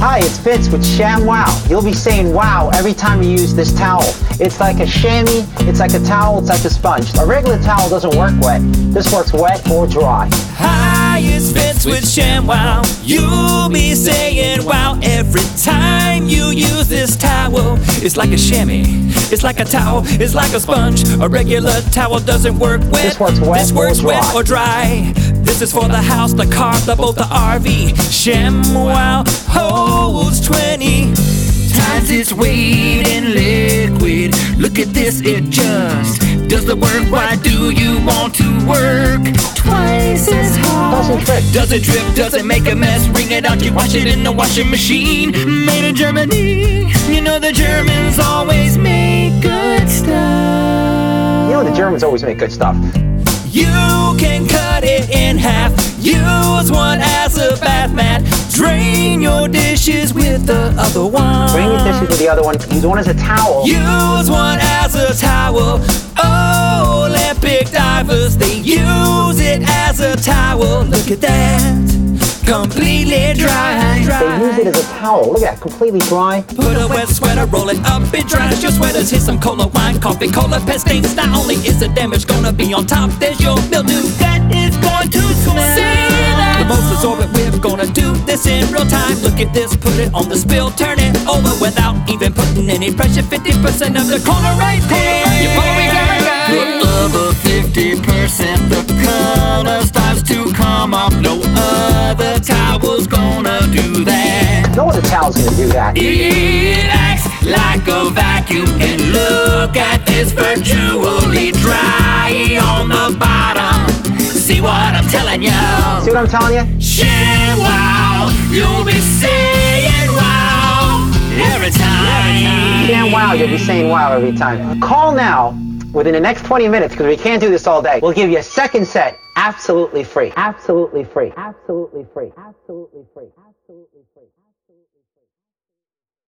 Hi, it's Vince with ShamWow. You'll be saying wow every time you use this towel. It's like a chamois, it's like a towel, it's like a sponge. A regular towel doesn't work wet. This works wet or dry. Hi, it's Vince with ShamWow. You'll be saying wow every time you use this towel. It's like a chamois, it's like a towel, it's like a sponge. A regular towel doesn't work wet. This works wet or dry. This is for the house, the car, the boat, the RV. ShamWow holds 20 times its weight in liquid. Look at this, it just does the work. Why do you want to work twice as hard? Doesn't drip, doesn't make a mess. Wring it out, you wash it in the washing machine. Made in Germany. You know the Germans always make good stuff. You know the Germans always make good stuff. You can cut it in half. Use one as a bath mat. Drain your dishes with the other one. Drain your dishes with the other one. Use one as a towel. Use one as a towel. Oh, Olympic divers, they use it as a towel. Look at that. Completely dry. They use it as a towel. Look at that, completely dry. Put a wet sweater, roll it up, it dries your sweaters. Hit some cola, wine, coffee, cola, pet stains. Not only is the damage gonna be on top, there's your mildew that is going to smell. The most absorbent, we're gonna do this in real time. Look at this, put it on the spill, turn it over without even putting any pressure. 50% of the corner right there. The other 50%, the color starts to come off. No other towel's gonna do that. No other towel's gonna do that. It acts like a vacuum, and look at this, virtually dry on the bottom. See what I'm telling you? See what I'm telling you? ShamWow, you'll be saying wow every time. ShamWow, you'll be saying wow every time. Call now within the next 20 minutes, because we can't do this all day. We'll give you a second set absolutely free. Absolutely free. Absolutely free. Absolutely free. Absolutely free.